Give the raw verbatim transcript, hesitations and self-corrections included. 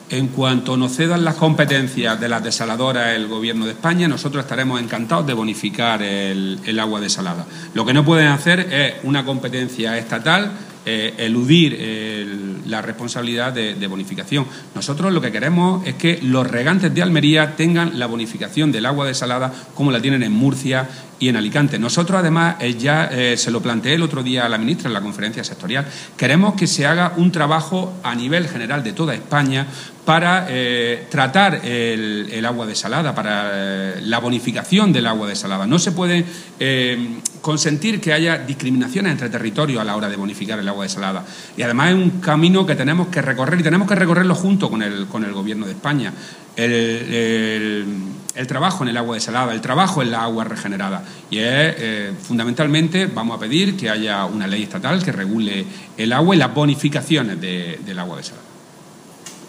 En cuanto nos cedan las competencias de las desaladoras el Gobierno de España, nosotros estaremos encantados de bonificar el, el agua desalada. Lo que no pueden hacer es una competencia estatal, eh, eludir el, la responsabilidad de, de bonificación. Nosotros lo que queremos es que los regantes de Almería tengan la bonificación del agua desalada como la tienen en Murcia y en Alicante. Nosotros, además, eh, ya eh, se lo planteé el otro día a la ministra en la conferencia sectorial, queremos que se haga un trabajo a nivel general de toda España para eh, tratar el, el agua desalada, para eh, la bonificación del agua desalada. No se puede eh, consentir que haya discriminaciones entre territorios a la hora de bonificar el agua desalada. Y además es un camino que tenemos que recorrer y tenemos que recorrerlo junto con el, con el Gobierno de España. El, el, el trabajo en el agua desalada, el trabajo en la agua regenerada. Y es, eh, fundamentalmente, vamos a pedir que haya una ley estatal que regule el agua y las bonificaciones de, del agua desalada.